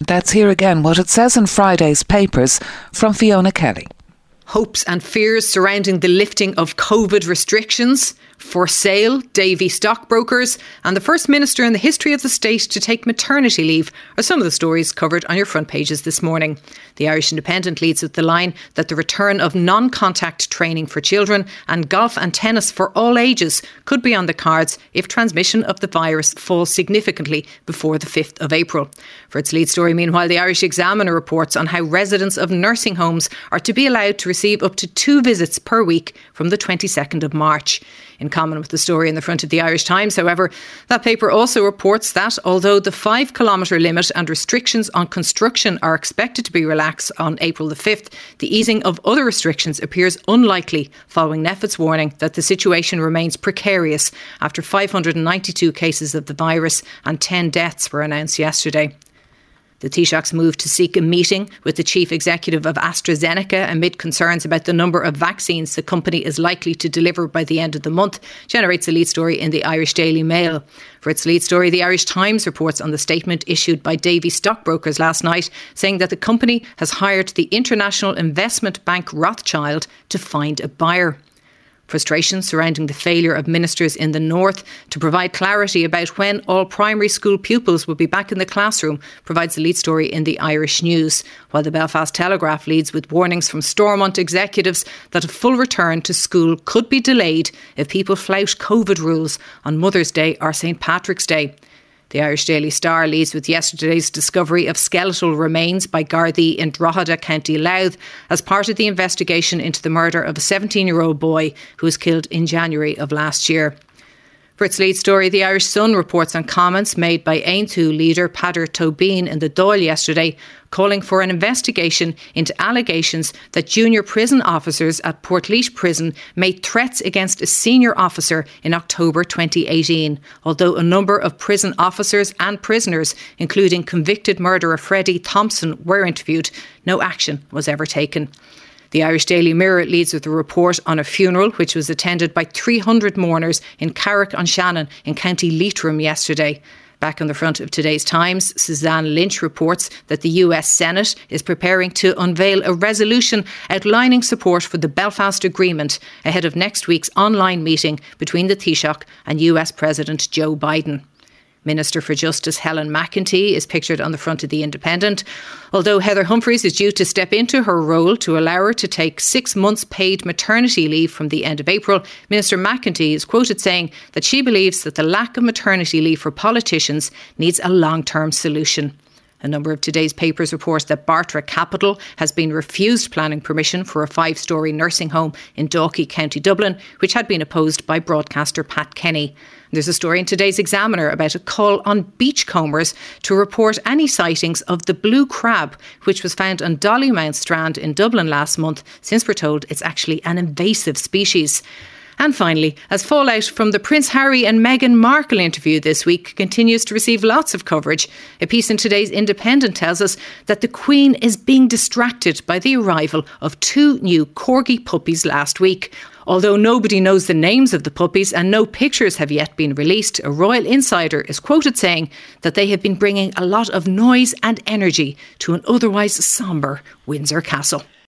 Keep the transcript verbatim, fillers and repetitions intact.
Let's hear again what it says in Friday's papers from Fiona Kelly. Hopes and fears surrounding the lifting of COVID restrictions, for sale, Davy stockbrokers, and the first minister in the history of the state to take maternity leave are some of the stories covered on your front pages this morning. The Irish Independent leads with the line that the return of non-contact training for children and golf and tennis for all ages could be on the cards if transmission of the virus falls significantly before the fifth of April. For its lead story, meanwhile, the Irish Examiner reports on how residents of nursing homes are to be allowed to receive up to two visits per week from the twenty-second of March. In common with the story in the front of the Irish Times, however, that paper also reports that although the five kilometre limit and restrictions on construction are expected to be relaxed on April the fifth, the easing of other restrictions appears unlikely following NPHET's warning that the situation remains precarious after five hundred ninety-two cases of the virus and ten deaths were announced yesterday. The Taoiseach's move to seek a meeting with the chief executive of AstraZeneca amid concerns about the number of vaccines the company is likely to deliver by the end of the month generates a lead story in the Irish Daily Mail. For its lead story, the Irish Times reports on the statement issued by Davy stockbrokers last night, saying that the company has hired the international investment bank Rothschild to find a buyer. Frustration surrounding the failure of ministers in the north to provide clarity about when all primary school pupils will be back in the classroom provides the lead story in the Irish News, while the Belfast Telegraph leads with warnings from Stormont executives that a full return to school could be delayed if people flout COVID rules on Mother's Day or St Patrick's Day. The Irish Daily Star leads with yesterday's discovery of skeletal remains by Gardaí in Drogheda, County Louth, as part of the investigation into the murder of a seventeen-year-old boy who was killed in January of last year. For its lead story, the Irish Sun reports on comments made by Aontú leader Peadar Tóibín in the Dáil yesterday, calling for an investigation into allegations that junior prison officers at Portlaoise Prison made threats against a senior officer in October twenty eighteen. Although a number of prison officers and prisoners, including convicted murderer Freddie Thompson, were interviewed, no action was ever taken. The Irish Daily Mirror leads with a report on a funeral which was attended by three hundred mourners in Carrick-on-Shannon in County Leitrim yesterday. Back on the front of today's Times, Suzanne Lynch reports that the U S Senate is preparing to unveil a resolution outlining support for the Belfast Agreement ahead of next week's online meeting between the Taoiseach and U S President Joe Biden. Minister for Justice Helen McEntee is pictured on the front of The Independent. Although Heather Humphreys is due to step into her role to allow her to take six months paid maternity leave from the end of April, Minister McEntee is quoted saying that she believes that the lack of maternity leave for politicians needs a long-term solution. A number of today's papers report that Bartra Capital has been refused planning permission for a five-storey nursing home in Dalkey, County Dublin, which had been opposed by broadcaster Pat Kenny. There's a story in today's Examiner about a call on beachcombers to report any sightings of the blue crab, which was found on Dollymount Strand in Dublin last month, since we're told it's actually an invasive species. And finally, as fallout from the Prince Harry and Meghan Markle interview this week continues to receive lots of coverage, a piece in today's Independent tells us that the Queen is being distracted by the arrival of two new corgi puppies last week. Although nobody knows the names of the puppies and no pictures have yet been released, a royal insider is quoted saying that they have been bringing a lot of noise and energy to an otherwise sombre Windsor Castle.